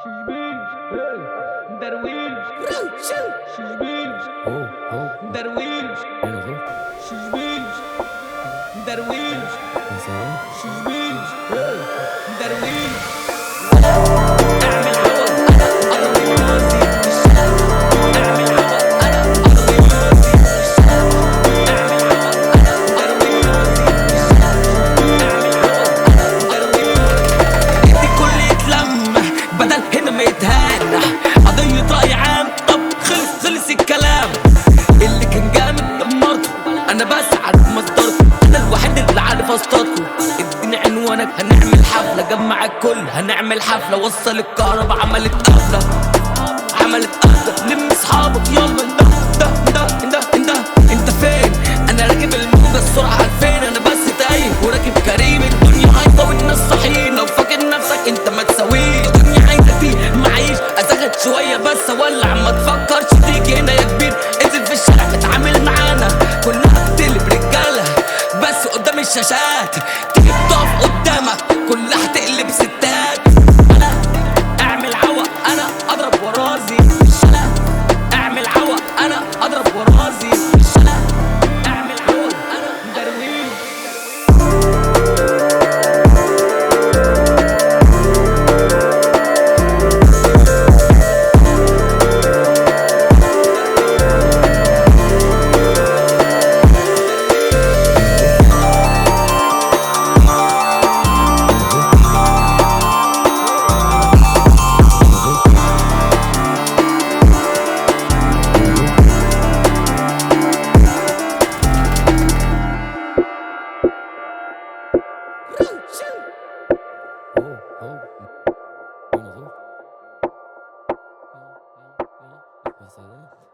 ششبيش درويش ششبيش درويش ششبيش درويش ششبيش درويش قضية رأي عام، طب خلص الكلام. اللي كان جامد دمرته، انا بسعد مصدرته، انا الوحيد اللي عارف اصطادكم. اديني عنوانك هنعمل حفلة، جمع الكل هنعمل حفلة. وصل الكهرباء عملت قفلة، لم اصحابك يلا. انت فين؟ انا راكب الموجة السرعة 2000. انا بس تايه وراكب كريم. الدنيا هايطة والناس صاحيين، لو فاكر نفسك انت ما تساويش. الدنيا عايزة فيه معيش، ازغد شوية بس اولع. ما تفكرش تيجي هنا يا كبير، انزل في الشارع اتعامل معانا. كلها بتقلب رجالة بس قدام الشاشات، تيجي بتقف قدامك كلها تقلب ستات. انا اعمل عوق، انا اضرب ورازي. اعمل عوق، انا اضرب ورازي. اعمل عوق، انا درويش. Mesela